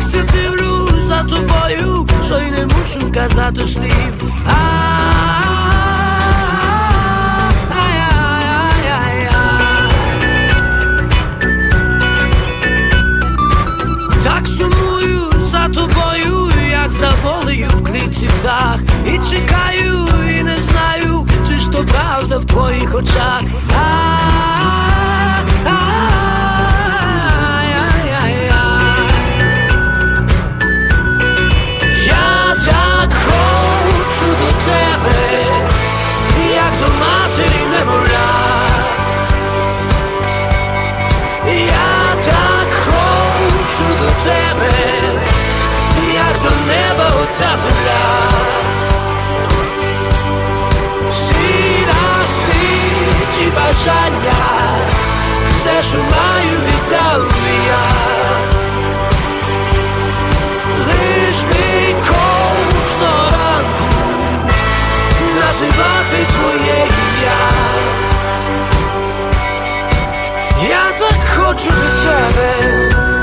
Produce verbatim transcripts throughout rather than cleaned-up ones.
все дивлюсь за тобою, що й не мушу казати слів. Так сумую за тобою, як за волею в клітці птах. І чекаю, і не знаю, чи ж то правда в твоїх очах. Я так хочу до тебе, як до матері немовля. Я так хочу до тебе, як до неба ота земля. Всі на світі бажання, все, що маю, віддав я. Лиш мій кожного ранку називати твоє ім'я. Я так хочу до тебе.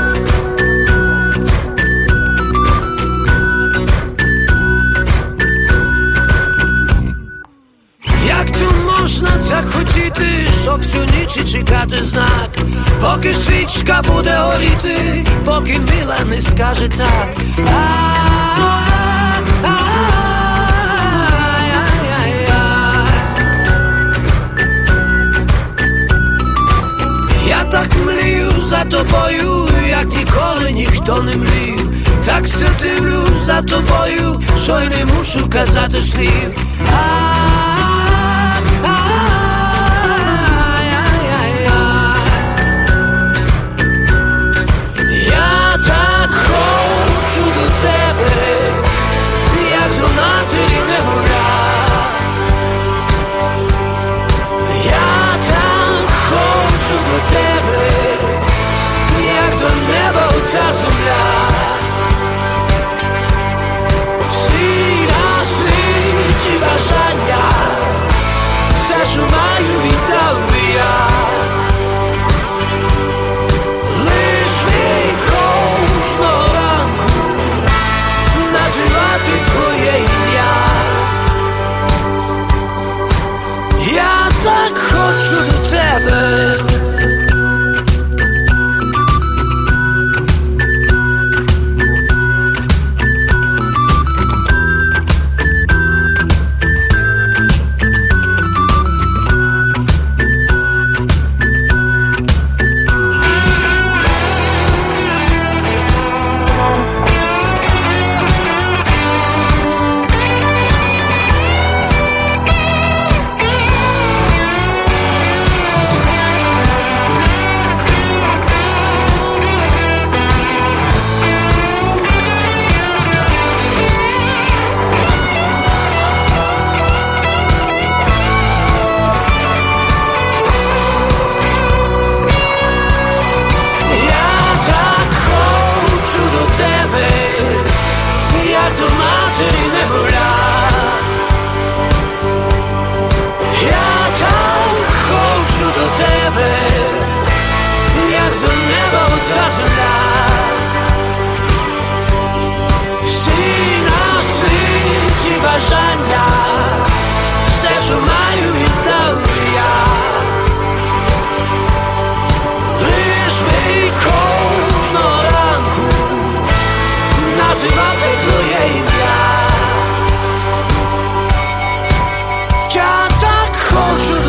Як то можна так хотіти, щоб всю ніч чекати знак, поки свічка буде горіти, поки мила не скаже так. Я так млію за тобою, як ніколи ніхто не млів. Так все дивлюсь за тобою, що й не мушу казати слів. Я так хочу до тебе, як до матері немовля. Я так хочу до тебе, як до неба ота земля. Всі на світі бажання, все, що маю, віддав я. Лиш мій кожного ранку називати твоє ім'я. Я так хочу до тебе. Все, що маю, віддав я. Лиш мій кожного ранку називати твоє ім'я. Я так хочу